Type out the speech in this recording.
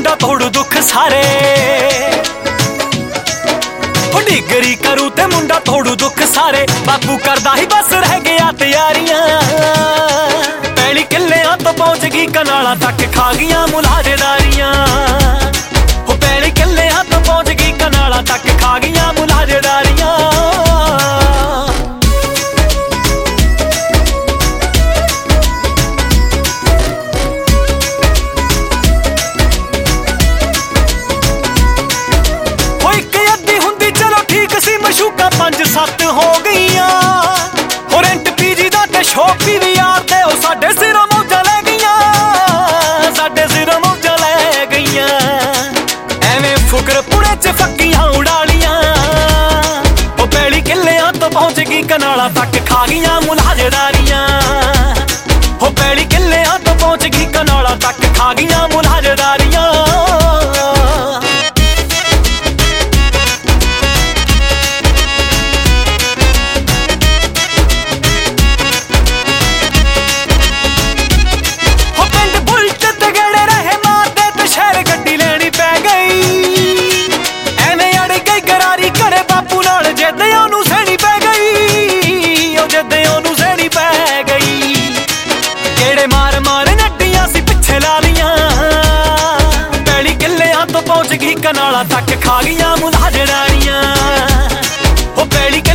मुंडा तोड़ू दुख सारे डिगरी करू ते मुंडा तोड़ू दुख सारे बापू करदा ही बस रह गया तैयारियां पैली किल्लियां तो पहुंच गई कनाला तक खा गईयां मुलाजेदारियां हो पैली किल्लियां तो पहुंच गई कनाला तक खा गईयां मुलाजेदारियां मशूका 5-7 हो गईयां हो रेंट पीजी दा ते शौक भी यार ते ओ साडे सिरों मौजा ले गईयां साडे सिरों मौजा ले गईयां एवें फुकरपुरे च फक्कियां उड़ालियां ओ पैली किल्लियां तो पहुंच गई कनाला तक खा गईयां मुलाजेदारियां हो पैली किल्लियां तो पहुंच गई कनाला तक खा गईयां मुलाजेदारियां पहुंच गई कनाला तक खा गईयां मुलाजेदारियां हो पैली